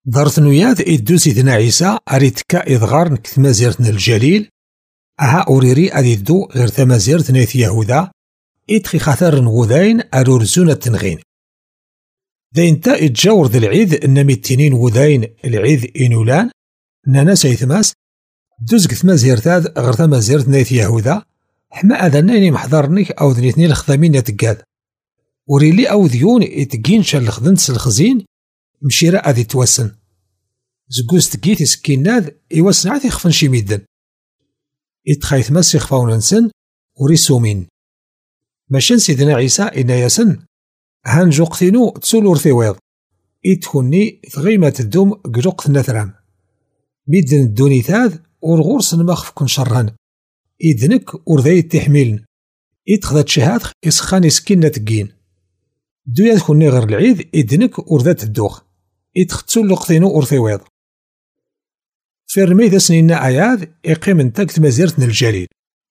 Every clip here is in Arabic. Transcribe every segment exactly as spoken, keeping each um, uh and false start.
دارت نوياد إدو سيدنا عيسى أريتكا إضغار نكتمازيرتنا الجليل أها أوريري أديدو غير تمازيرت نيث يهودا إدخي خاطر نغوداين أرورزونا التنغين داين تا إتجاور ذا العيد إنمي التنين وذاين العيد إنولان نانا سيثماس دوزك تمازيرتاد غير تمازيرت نيث يهودا حما أذناني محضرنيك أو ذنيتني الخدامين يتقاد وريلي أو ذيون إتقين شال الخدنت الخزين مشيرا أذي توسن زقوز تقيت سكيناد إيواسن عاثي خفن شي ميدن إتخايث ماسي خفاون نسن وريسومين ماشان سيدنا عيسى إنا ياسن هان جوقتينو تسول ورثيويض إتخوني ثغيمة الدوم قلوق نثرام ميدن الدوني ثاذ ورغورس نماخف كن شرهن إذنك ورذي تحميلن إتخذت شهادخ إسخاني سكينة تقين دويا تكوني غير العيد إذنك ورذات الدوخ إتختسو لقطينو ورثيويض فرمي ذا سنينا آياد إقيم انتاك تمازيرتنا الجليل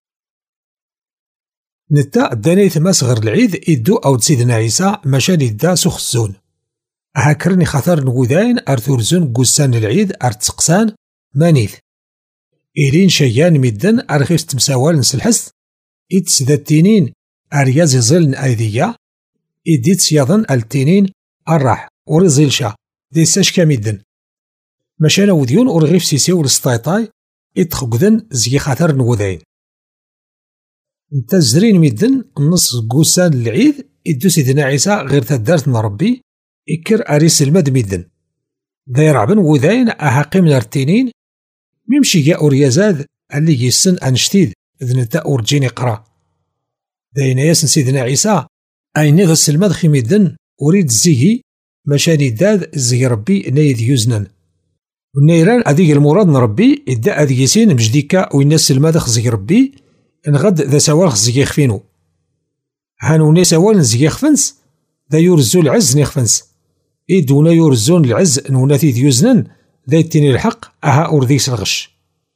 نتا داني ثماس غير العيد إدو أو سيدنا عيسى مشان إدا سخزون هاكرني خاطر نغوداين أرثورزون قوسان العيد أرتسقسان مانيث إلين شيان ميدن أرخيس تمساوال نسلحس إتسداتينين أرياز ظلن أيديا إديت سياضن التينين الراح ورزيلشا دي ساشكا ميدن مشانا وديون ورغيف سيسيو لسطايطاي إتخقدن زي خاطر نغوداين انتا زرين ميدن نص قوسان العيد إدو سيدنا عيسى غير تدارت ربي إكر أريس المد ميدن داير عبن وذاين أهاقي من التينين ميمشي جا أوريازاد اللي يسن أنشتيد ذنتا أورجيني قرا داين ياسن سيدنا عيسى أين ذا السلماد خيميدن أريد زيهي مشاني داد زي ربي نايد يوزنن والنيران أذيك المراد نربي إدا أذي يسين مجديكا ويناس السلماد خزي ربي نغد ذا سوال خزي يخفينو هانو ني سوال نزي يخفنس ذا يورزو العز نيخفنس إدونا يورزون العز نوناتي ديوزنن ذا يتيني الحق أها أورذيس الغش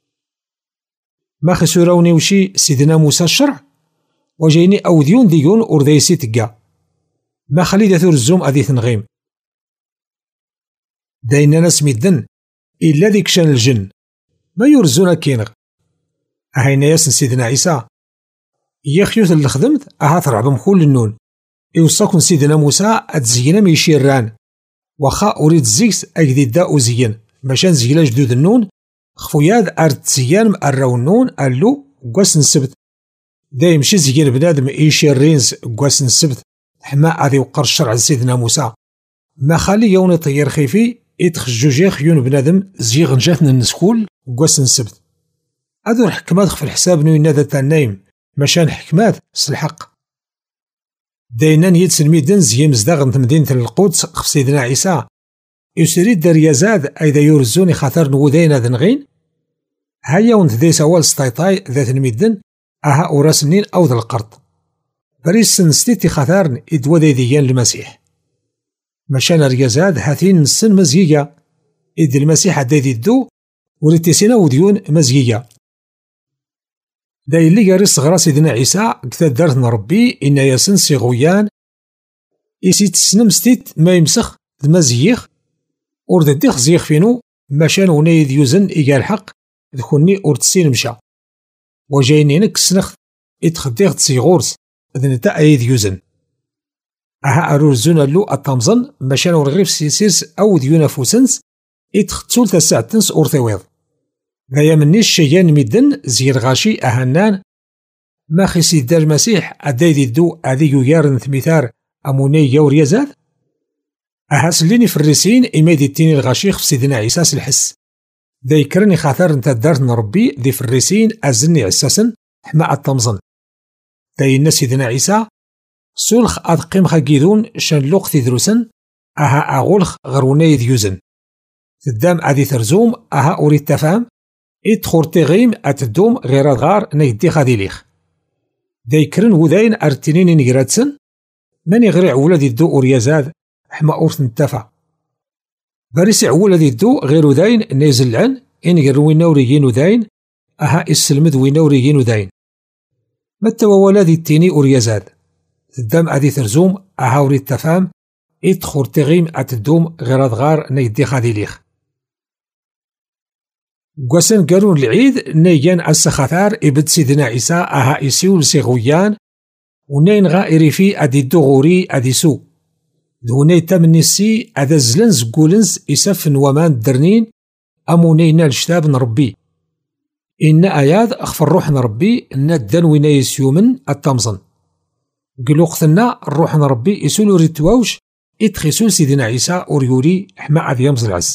ما خسوراوني وشي سيدنا موسى الشرع وجيني أو ديون ديون أورذيسي تقا ما خلي ذا ثورزوم أذي ثنغيم داينا ناس ميدن إلا ذيك شان الجن ما يورزونا كينغ أهينا ياسن سيدنا عيسى يخيوث اللي خدمت أها ترعبم كل النون إيوصاكن سيدنا موسى أتزينا ميشيران وخا أريد زيكس أجدي دا أزين ماشان زيلا جدود النون خفوياد أرد زيان مأراو النون ألو قواس نسبت دا يمشي زيان بنادم إيشيرينز قواس نسبت حما أذي وقر الشرع سيدنا موسى ما خالي يوني طير خيفي إتخجوجي خيون بنادم زيغ نجاتنا النسكول قواس نسبت هذو الحكمات في الحساب نوين نادا تانايم مشان حكمات سلحق داينان يدسن ميدن زي مزداغن مدينة القدس خف سيدنا عيسى يسريد دريازاد أيدا يورزوني خاطر نودين هذا نغين هيا ونت دي سوال ستايطاي ذات الميدن أها أوراس منين أو ذا القرض بريس سنستيتي خاطرن إدوا ديديان المسيح مشان ريازاد هاتين نسن مزيجا إد المسيح دايدي الدو وريتيسينا وديون مزيجا داين لي قاري صغرا سيدنا عيسى كتاد دارتنا ربي إن ياسن صغويان إسيت سنم ستيت ما يمسخ دمازيخ ورد ديخ زيخ فينو ماشان ونايد يوزن إيجا الحق ذكوني أورتسين مشا وجايني نك سنخ إتخديغ تسيغورس ذنتا أيد يوزن أها أرورزونا لو التمزن ماشان ورغيف سيسيرس أو ديونا فوسنس إتختول تساعتنس أورثيويض غايا منيش شيان ميدن زير غاشي أهنان ما خيسي دار المسيح أدايدي الدو أذي يارن ثميثار أموني يور يزاد أهاس ليني في الرسين إميدي التيني الغاشيخ في سيدنا عيساس الحس ذا يكرني خاطر انت دارت نربي ذي في الرسين أزني عساسا حما التمزن ذا ينا سيدنا عيسى سولخ أدقيم خاقيدون شان لوق تدروسن أها أغولخ غروني ديوزن تدام أذي ترزوم أها أريد تفهم إدخور تغيم أتدوم غير غار نيدي خادي ليخ دايكرن وداين أرتينين نيراتسن ماني غريع ولادي الدو أوريازاد حما أورث نتفا باريسي عولادي الدو غير داين نيزل عن إن غيروين وريين وداين أها السلمد وين وريين وداين متى ولادي التيني أوريازاد تدام أذي ترزوم أها وريد تفهم إدخور تغيم أتدوم غير غار نيدي خادي ليخ قواسن قالون العيد نيجان السخاثار إبد سيدنا عيسى أها إسيول سيغويان ونين غائري في أدي الدغوري أدي سو دوني تمنيسي أدا زلنز قولنز إسفن ومان درنين أمونينا الشتاب نربي إن آيات أخفر روح نربي ندن وينيس يومن التمزن قلوقتنا الروح نربي إسولو ريتواوش إتخسول سيدنا عيسى أوريوري حما عاد يمز العز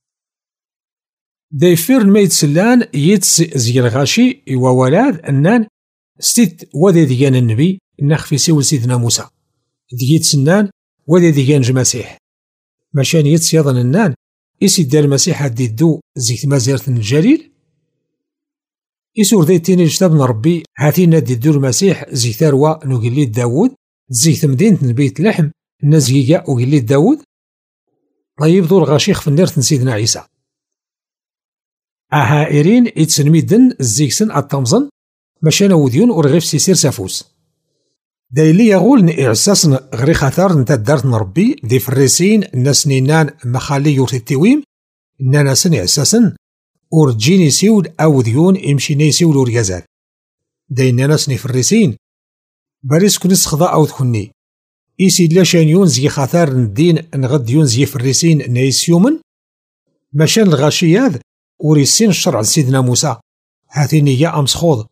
دايفير الميت سلان يتس زي الغاشي إوا ولاد أنان ستيت وذي ديان النبي نخفي سيول سيدنا موسى ديت سنان وذي ديان جمسيح مشان يتس يظن النان إسي دار المسيح هدي الدو زيت مازيرة الجليل إسور ذي تيني الجتاب نربي هاتينا دي الدو المسيح زي ثروة نقليد داود زي مدينة بيت لحم نزيقا وقليد داود طيب دور غاشيخ في النير سيدنا عيسى أهائرين إتسنميدن الزيكسن التمزن مشان وديون ورغيف سيسير سافوس دايلي يغول نإعساسن غري خاطر نتا دارت نربي دي فريسين الناس نينان مخالي يورتيويم ناناسن إعساسن ورجيني سيود أو ديون إمشيني سيود وريازال داي ناناس نفريسين باريس كنس خضاء أو دخني إيسي لاشان يون زي خاطر ندين نغد يون زي فريسين نايس يومن مشان الغاشياذ وريسين الشرع سيدنا موسى هاتيني يا أمس خوض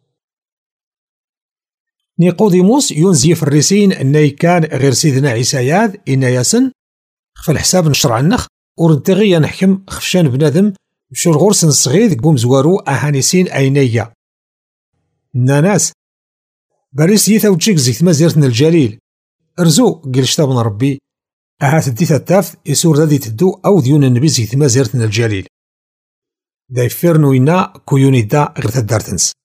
نيقوديموس ينزي في الرسين أني كان غير سيدنا عيسى إنا ياسن في الحساب نشرع النخ ورنتغي نحكم خفشان بنادم بشو الغرس نصغيد قوم زوارو أهانيسين أينيا ناناس باريس يثا وتشيك زيت مازيرتنا الجليل ارزو قل شتابنا ربي أهات ديثا التاف يسور ذي تدو أو ديون النبي زيت مازيرتنا الجليل دايفير نوينا كويوني دا غير تدارتنس